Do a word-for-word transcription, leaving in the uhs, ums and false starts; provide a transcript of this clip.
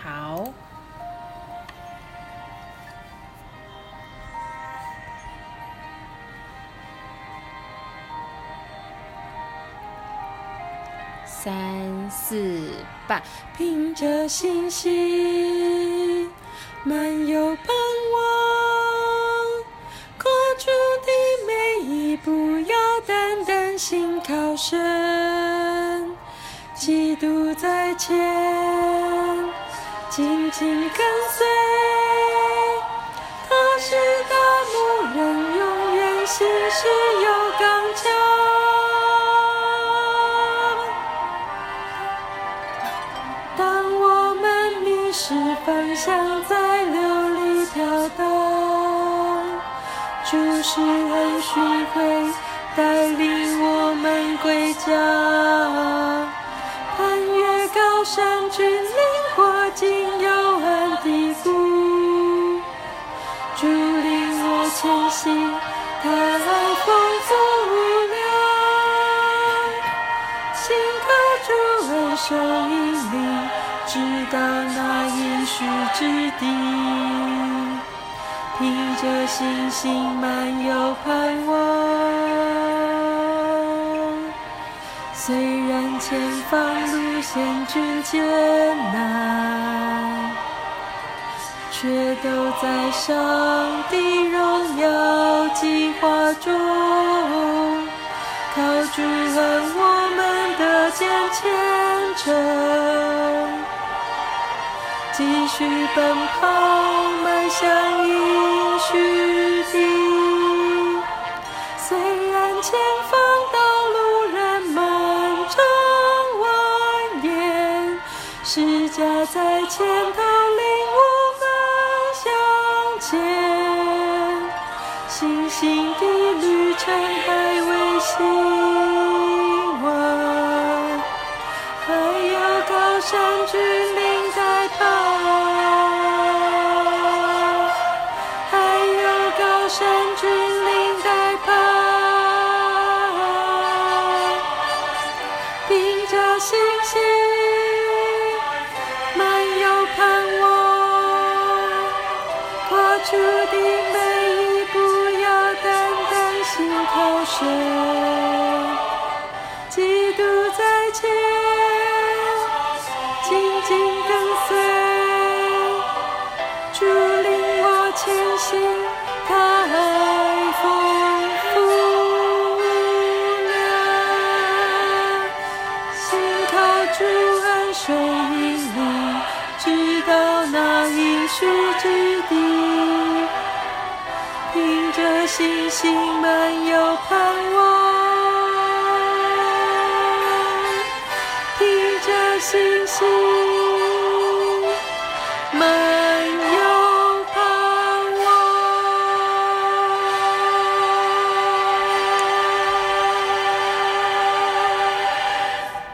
好。三四八，凭着信心，满有盼望，跨出的每一步要单单信靠神，基督在前，紧紧跟随，他是大牧人，永远心事有刚强。方向在流里飘荡，主是恩许会带领我们归家，攀越高山峻岭，或经幽暗低谷，主领我前行，他爱丰富无量，信靠主恩手引领，直到那应许之地，凭着信心满有盼望。虽然前方路险峻艰难，却都在上帝荣耀计划中，靠主恩我们的见虔诚，继续奔跑，迈向应许地。虽然前方道路仍漫长蜿蜒，十架在前头领我们向前，信心的旅程还未希望，还有高山峻岭在旁，还有高山峻岭在旁，凭着信心满有盼望，跨出的每一步要单单信靠神，基督在前，紧紧跟随，主领我前行，他爱丰富无量，信靠主恩手引领，直到那应许之地，凭着信心满有盼望，凭着信心